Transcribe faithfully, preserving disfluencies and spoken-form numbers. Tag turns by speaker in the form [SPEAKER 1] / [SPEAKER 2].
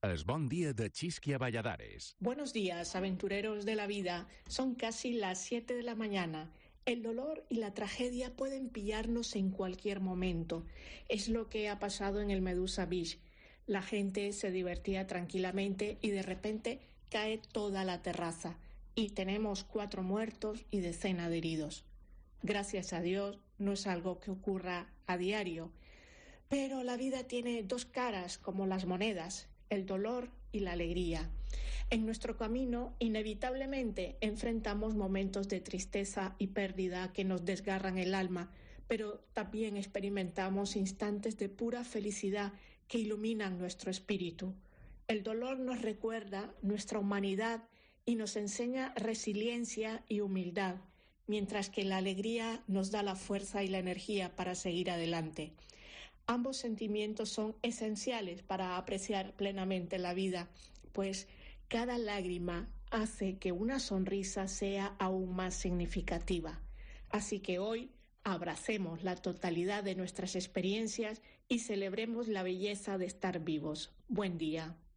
[SPEAKER 1] Es bon dia de Chisquia Valladares.
[SPEAKER 2] Buenos días, aventureros de la vida. Son casi las siete de la mañana. El dolor y la tragedia pueden pillarnos en cualquier momento. Es lo que ha pasado en el Medusa Beach. La gente se divertía tranquilamente y de repente cae toda la terraza. Y tenemos cuatro muertos y decena de heridos. Gracias a Dios, no es algo que ocurra a diario. Pero la vida tiene dos caras como las monedas, el dolor y la alegría. En nuestro camino, inevitablemente, enfrentamos momentos de tristeza y pérdida que nos desgarran el alma, pero también experimentamos instantes de pura felicidad que iluminan nuestro espíritu. El dolor nos recuerda nuestra humanidad y nos enseña resiliencia y humildad, mientras que la alegría nos da la fuerza y la energía para seguir adelante. Ambos sentimientos son esenciales para apreciar plenamente la vida, pues cada lágrima hace que una sonrisa sea aún más significativa. Así que hoy abracemos la totalidad de nuestras experiencias y celebremos la belleza de estar vivos. Buen día.